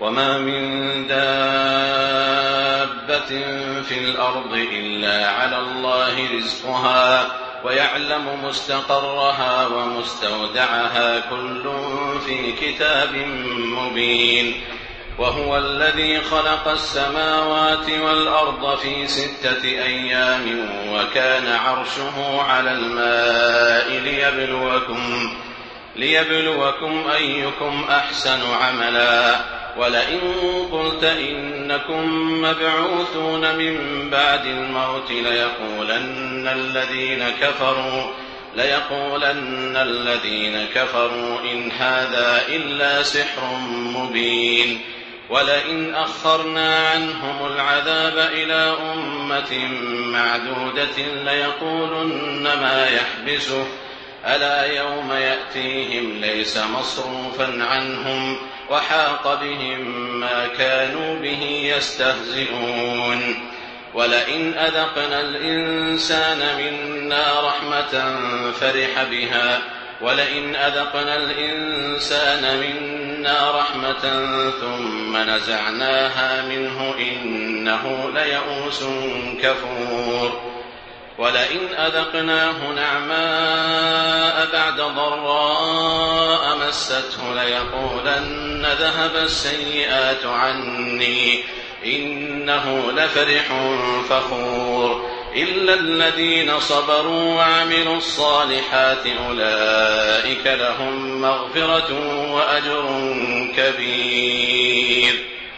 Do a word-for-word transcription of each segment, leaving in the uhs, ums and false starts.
وما من دابة في الأرض إلا على الله رزقها ويعلم مستقرها ومستودعها كل في كتاب مبين. وهو الذي خلق السماوات والأرض في ستة أيام وكان عرشه على الماء ليبلوكم, ليبلوكم أيكم أحسن عملا. ولئن قلت إنكم مبعوثون من بعد الموت ليقولن الذين كفروا ليقولن الذين كفروا إن هذا إلا سحر مبين. ولئن أخرنا عنهم العذاب إلى أمة معدودة ليقولن ما يحبسه ألا يوم يأتيهم ليس مصروفا عنهم وحاق بهم ما كانوا به يستهزئون. ولئن أذقنا الإنسان منا رحمة فرح بها ولئن أذقنا الإنسان منا رحمة ثم نزعناها منه إنه ليئوس كفور. ولئن أذقناه نعماء بعد ضراء مسته ليقولن ذهب السيئات عني إنه لفرح فخور. إلا الذين صبروا وعملوا الصالحات أولئك لهم مغفرة وأجر كبير.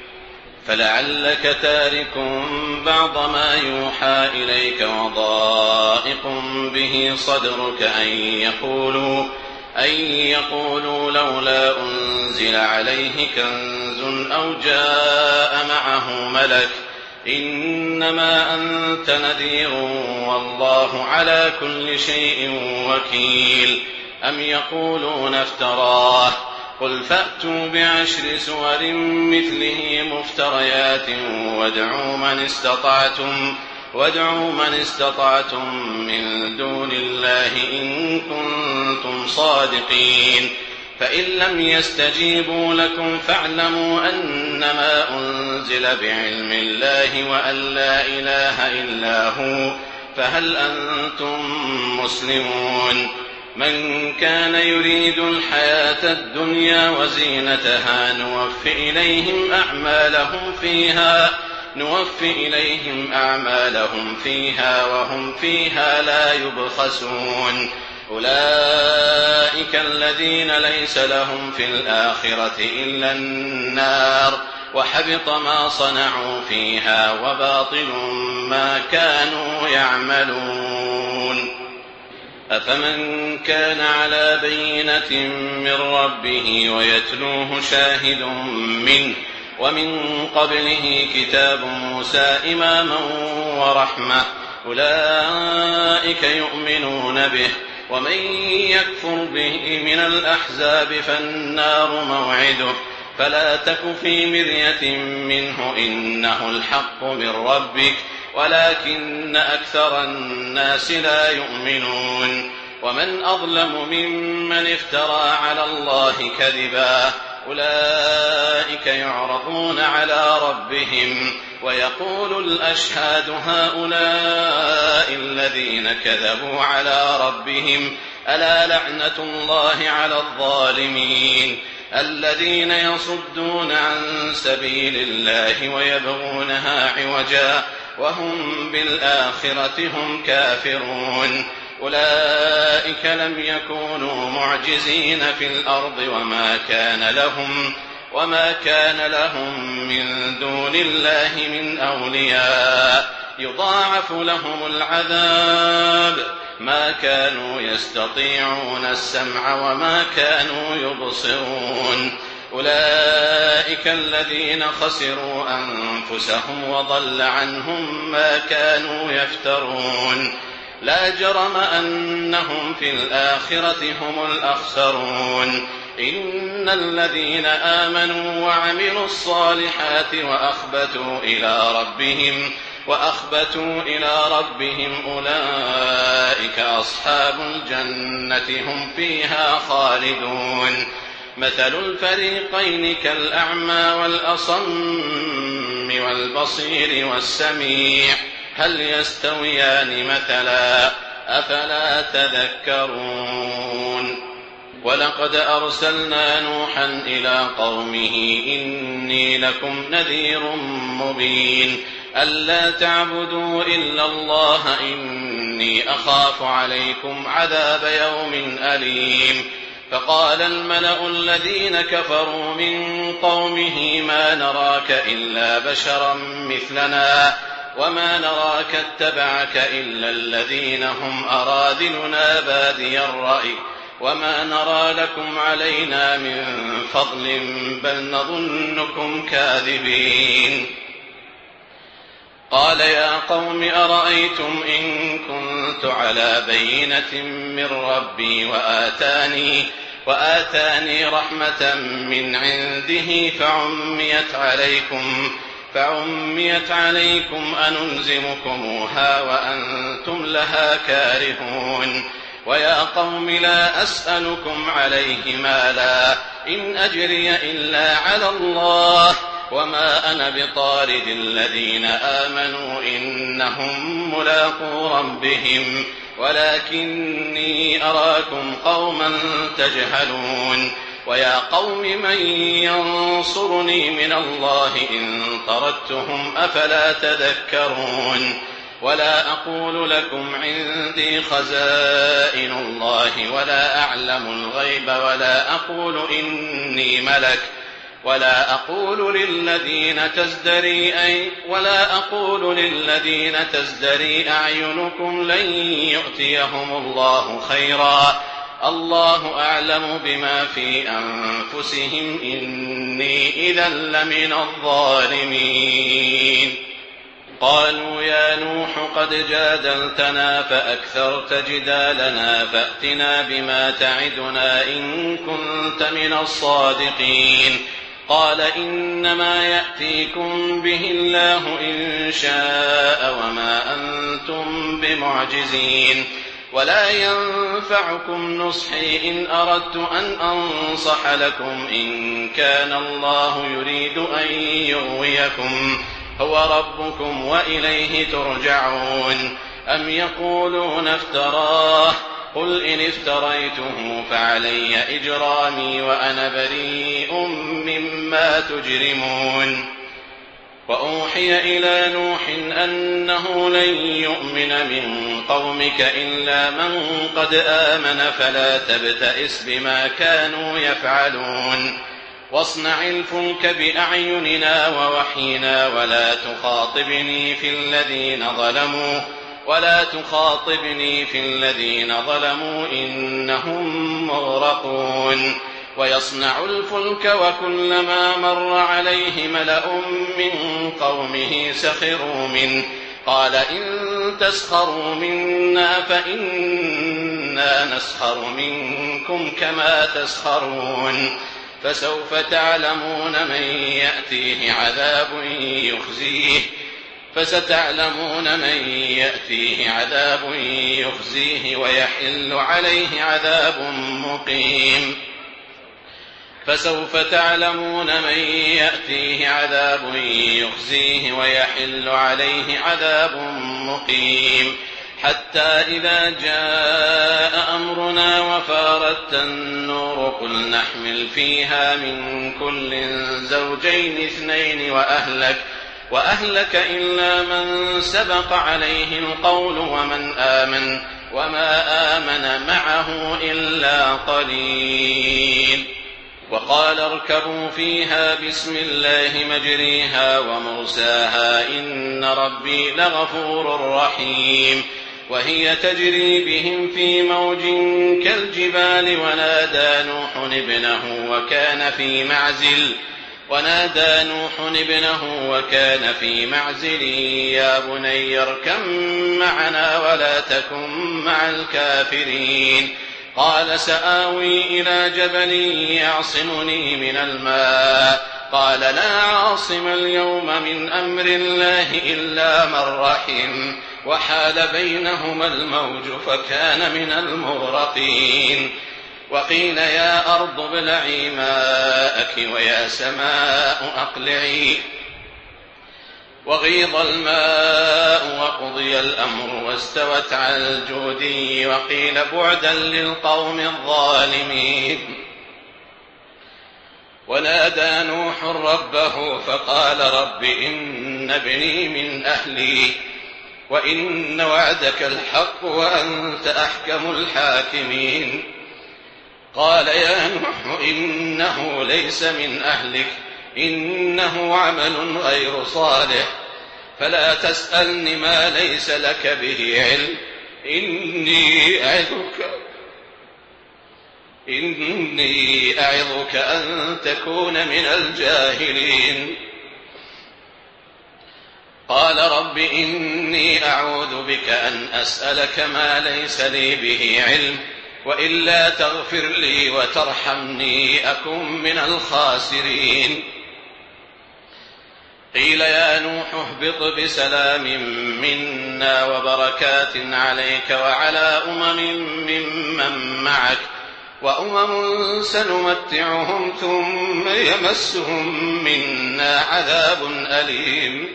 فلعلك تارك بعض ما يوحى إليك وضائق به صدرك أن يقولوا, أن يقولوا لولا أنزل عليه كنز أو جاء معه ملك إنما أنت نذير والله على كل شيء وكيل. أم يقولون افتراه قل فأتوا بعشر سور مثله مفتريات وادعوا من استطعتم, وادعوا من استطعتم من دون الله إن كنتم صادقين. فإن لم يستجيبوا لكم فاعلموا أنما أنزل بعلم الله وأن لا إله إلا هو فهل أنتم مسلمون. من كان يريد الحياة الدنيا وزينتها نوف إليهم أعمالهم فيها نوف إليهم أعمالهم فيها وهم فيها لا يبخسون. أولئك الذين ليس لهم في الآخرة إلا النار وحبط ما صنعوا فيها وباطل ما كانوا يعملون. أفمن كان على بينة من ربه ويتلوه شاهد منه ومن قبله كتاب موسى إماما ورحمة أولئك يؤمنون به. ومن يكفر به من الأحزاب فالنار موعده فلا تك في مرية منه إنه الحق من ربك ولكن أكثر الناس لا يؤمنون. ومن أظلم ممن افترى على الله كذبا أولئك يعرضون على ربهم ويقول الأشهاد هؤلاء الذين كذبوا على ربهم ألا لعنة الله على الظالمين الذين يصدون عن سبيل الله ويبغونها عوجا وهم بالآخرة هم كافرون. أولئك لم يكونوا معجزين في الأرض وما كان لهم وما كان لهم من دون الله من أولياء يضاعف لهم العذاب ما كانوا يستطيعون السمع وما كانوا يبصرون. أولئك الذين خسروا أنفسهم وضل عنهم ما كانوا يفترون. لا جرم أنهم في الآخرة هم الأخسرون. إن الذين آمنوا وعملوا الصالحات وأخبتوا إلى ربهم وأخبتوا إلى ربهم أولئك أصحاب الجنة هم فيها خالدون. مثل الفريقين كالأعمى والأصم والبصير والسميع هل يستويان مثلا أفلا تذكرون ولقد أرسلنا نوحا إلى قومه إني لكم نذير مبين ألا تعبدوا إلا الله إني أخاف عليكم عذاب يوم أليم فقال الملأ الذين كفروا من قومه ما نراك إلا بشرا مثلنا وما نراك اتبعك إلا الذين هم أراذلنا بادي الرأي وما نرى لكم علينا من فضل بل نظنكم كاذبين قال يا قوم أرأيتم إن كنت على بينة من ربي وآتاني, وآتاني رحمة من عنده فعميت عليكم, فعميت عليكم أنلزمكموها وأنتم لها كارهون ويا قوم لا أسألكم عليه مالا إن أجري إلا على الله وما أنا بطارد الذين آمنوا إنهم ملاقو ربهم ولكني أراكم قوما تجهلون ويا قوم من ينصرني من الله إن طردتهم أفلا تذكرون ولا أقول لكم عندي خزائن الله ولا أعلم الغيب ولا أقول إني ملك ولا أقول للذين تزدري أي ولا أقول للذين تزدري أعينكم لن يؤتيهم الله خيرا الله أعلم بما في أنفسهم إني إذا لمن الظالمين قالوا يا نوح قد جادلتنا فأكثرت جدالنا فأتنا بما تعدنا إن كنت من الصادقين قال إنما يأتيكم به الله إن شاء وما أنتم بمعجزين ولا ينفعكم نصحي إن أردت أن أنصح لكم إن كان الله يريد أن يغويكم هو ربكم وإليه ترجعون أم يقولون افتراه قل إن افتريته فعلي إجرامي وأنا بريء مما تجرمون وأوحي إلى نوح أنه لن يؤمن من قومك إلا من قد آمن فلا تبتئس بما كانوا يفعلون واصنع الفلك بأعيننا ووحينا ولا تخاطبني في الذين ظلموا ولا تخاطبني في الذين ظلموا إنهم مغرقون ويصنع الفلك وكلما مر عليه ملأ من قومه سخروا منه قال إن تسخروا منا فإنا نسخر منكم كما تسخرون فسوف تعلمون من يأتيه عذاب يخزيه فستعلمون من يأتيه عذاب يخزيه ويحل عليه عذاب مقيم فسوف تعلمون من يأتيه عذاب يخزيه ويحل عليه عذاب مقيم حتى إذا جاء أمرنا وفارت النور قل نحمل فيها من كل زوجين اثنين وأهلك وأهلك إلا من سبق عليه القول ومن آمن وما آمن معه إلا قليل وقال اركبوا فيها بسم الله مجريها ومرساها إن ربي لغفور رحيم وهي تجري بهم في موج كالجبال ونادى نوح ابنه وكان في معزل ونادى نوح ابنه وكان في معزل يا بني اركب معنا ولا تكن مع الكافرين قال سآوي إلى جبل يعصمني من الماء قال لا عاصم اليوم من أمر الله إلا من رحم وحال بينهما الموج فكان من المغرقين وقيل يا أرض ابلعي ماءك ويا سماء أقلعي وغيض الماء وقضي الأمر واستوت على الجودي وقيل بعدا للقوم الظالمين. ونادى نوح ربه فقال رب إن ابني من أهلي وإن وعدك الحق وأنت أحكم الحاكمين. قال يا نوح إنه ليس من أهلك إنه عمل غير صالح فلا تسألني ما ليس لك به علم إني أعظك إني أعظك أن تكون من الجاهلين. قال رب إني أعوذ بك أن أسألك ما ليس لي به علم وإلا تغفر لي وترحمني أكن من الخاسرين. قيل يا نوح اهبط بسلام منا وبركات عليك وعلى أمم ممن معك وأمم سنمتعهم ثم يمسهم منا عذاب أليم.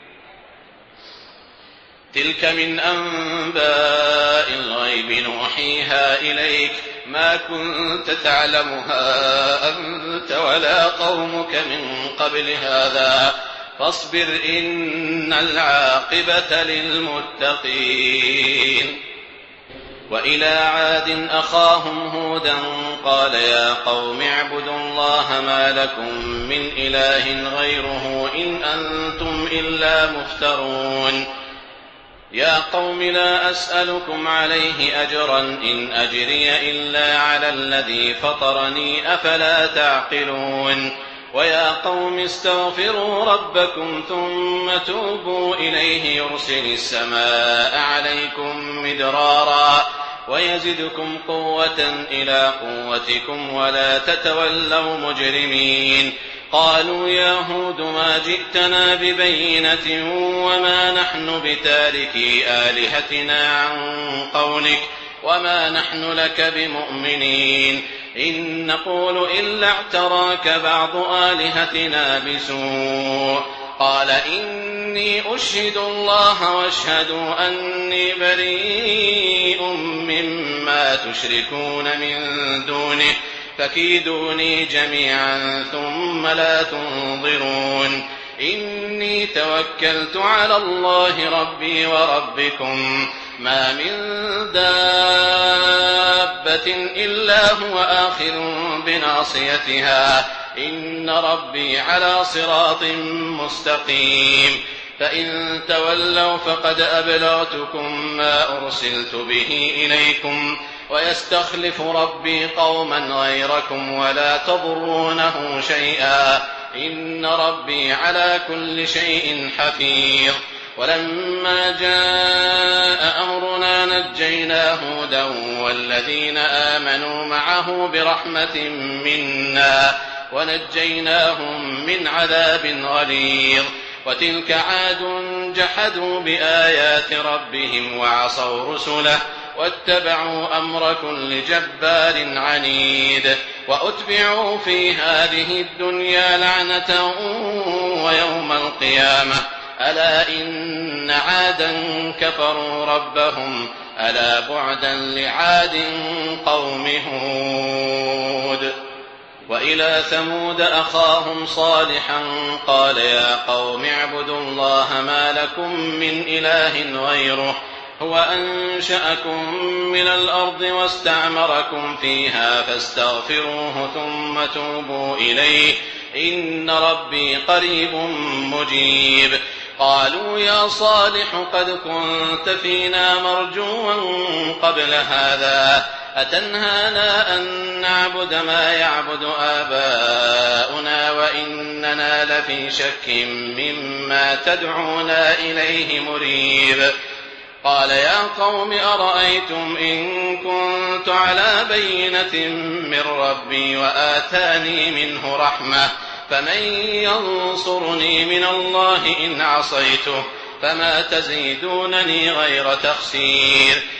تلك من أنباء الغيب نوحيها إليك ما كنت تعلمها أنت ولا قومك من قبل هذا فاصبر إن العاقبة للمتقين. وإلى عاد أخاهم هودا قال يا قوم اعبدوا الله ما لكم من إله غيره إن أنتم إلا مفترون. يا قوم لا أسألكم عليه أجرا إن أجري إلا على الذي فطرني أفلا تعقلون. ويا قوم استغفروا ربكم ثم توبوا إليه يرسل السماء عليكم مدرارا ويزدكم قوة إلى قوتكم ولا تتولوا مجرمين. قالوا يا هود ما جئتنا ببينة وما نحن بتاركي آلهتنا عن قولك وما نحن لك بمؤمنين إن نقول إلا اعتراك بعض آلهتنا بسوء. قال إني أشهد الله واشهدوا أني بريء مما تشركون من دونه فكيدوني جميعا ثم لا تنظرون. إني توكلت على الله ربي وربكم ما من دابة إلا هو آخذ بناصيتها إن ربي على صراط مستقيم. فإن تولوا فقد أبلغتكم ما أرسلت به إليكم ويستخلف ربي قوما غيركم ولا تضرونه شيئا إن ربي على كل شيء حفيظ. ولما جاء أمرنا نجينا هودا والذين آمنوا معه برحمة منا ونجيناهم من عذاب غليظ. وتلك عاد جحدوا بآيات ربهم وعصوا رسله واتبعوا أمر كل جبار عنيد. وأتبعوا في هذه الدنيا لعنة ويوم القيامة ألا إن عادا كفروا ربهم ألا بعدا لعاد قوم هود. وإلى ثمود أخاهم صالحا قال يا قوم اعبدوا الله ما لكم من إله غيره هو أنشأكم من الأرض واستعمركم فيها فاستغفروه ثم توبوا إليه إن ربي قريب مجيب. قالوا يا صالح قد كنت فينا مرجوا قبل هذا أتنهانا أن نعبد ما يعبد آباؤنا وإننا لفي شك مما تدعونا إليه مريب. قال يا قوم أرأيتم إن كنت على بينة من ربي وآتاني منه رحمة فمن ينصرني من الله إن عصيته فما تزيدونني غير تخسير.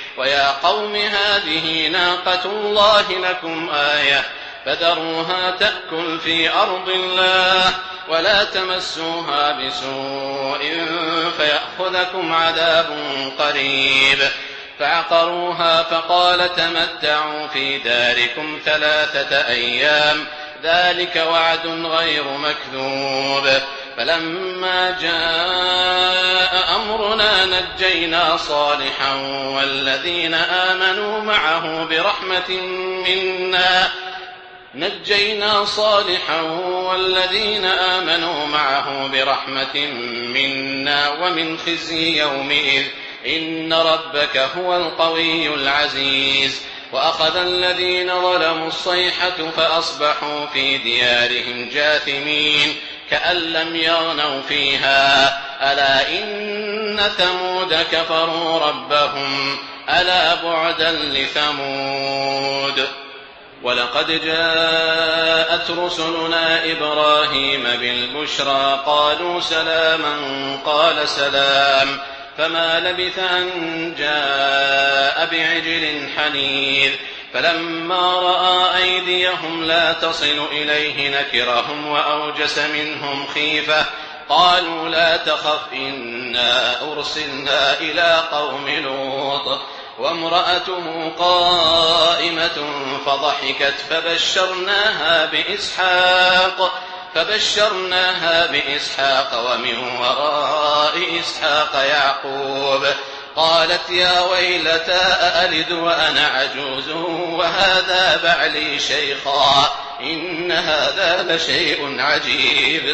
ويا قوم هذه ناقة الله لكم آية فذروها تأكل في أرض الله ولا تمسوها بسوء فيأخذكم عذاب قريب. فعقروها فقال تمتعوا في داركم ثلاثة أيام ذلك وعد غير مكذوب. فلما جاء أمرنا نجينا صالحا والذين آمنوا معه برحمة منا نجينا صالحا والذين آمنوا معه برحمة منا ومن خزي يومئذ إن ربك هو القوي العزيز. وأخذ الذين ظلموا الصيحة فأصبحوا في ديارهم جاثمين كأن لم يغنوا فيها ألا إن ثمود كفروا ربهم ألا بعدا لثمود. ولقد جاءت رسلنا إبراهيم بالبشرى قالوا سلاما قال سلام فما لبث أن جاء بعجل حنيذ. فلما رأى أيديهم لا تصل إليه نكرهم وأوجس منهم خيفة قالوا لا تخف إنا أرسلنا إلى قوم لوط وامرأته قائمة فضحكت فبشرناها بإسحاق فبشرناها بإسحاق ومن وراء إسحاق يعقوب. قالت يا ويلتى أألد وأنا عجوز وهذا بعلي شيخا إن هذا لشيء عجيب.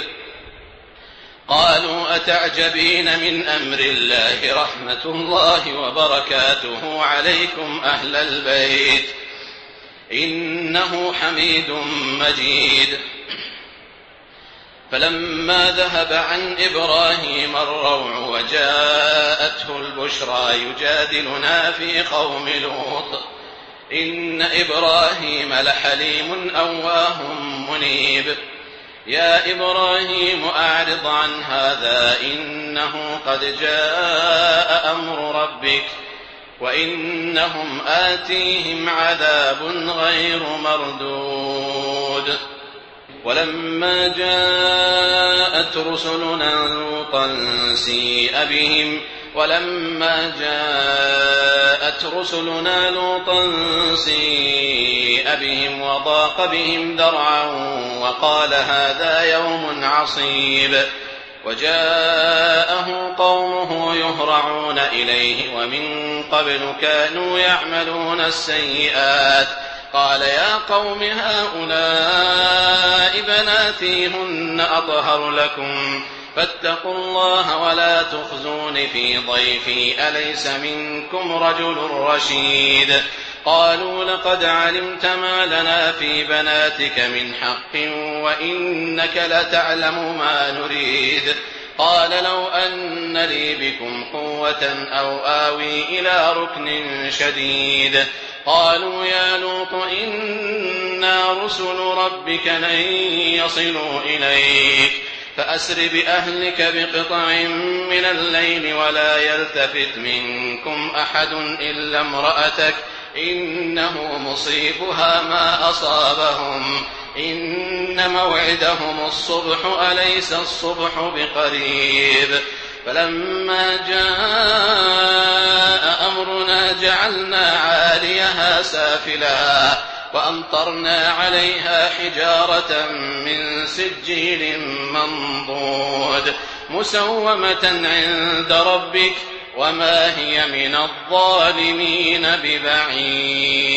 قالوا أتعجبين من أمر الله رحمة الله وبركاته عليكم أهل البيت إنه حميد مجيد. فلما ذهب عن إبراهيم الروع وجاءته البشرى يجادلنا في قوم لوط إن إبراهيم لحليم أواه منيب. يا إبراهيم أعرض عن هذا إنه قد جاء أمر ربك وإنهم آتيهم عذاب غير مردود. ولما جاءت رسلنا لوطا سيء بهم ولما جاءت رسلنا لوطا سيء بهم وضاق بهم ذرعا وقال هذا يوم عصيب. وجاءه قومه يهرعون إليه ومن قبل كانوا يعملون السيئات قال يا قوم هؤلاء بناتي هن أطهر لكم فاتقوا الله ولا تخزون في ضيفي أليس منكم رجل رشيد. قالوا لقد علمت ما لنا في بناتك من حق وإنك لتعلم ما نريد. قال لو أن لي بكم قوة أو آوي إلى ركن شديد. قالوا يا لوط إنا رسل ربك لن يصلوا إليك فأسر بأهلك بقطع من الليل ولا يلتفت منكم أحد إلا امرأتك إنه مصيبها ما أصابهم إن موعدهم الصبح أليس الصبح بقريب. فلما جاء أمرنا جعلنا عاليها سافلها وأمطرنا عليها حجارة من سجيل منضود مسومة عند ربك وما هي من الظالمين ببعيد.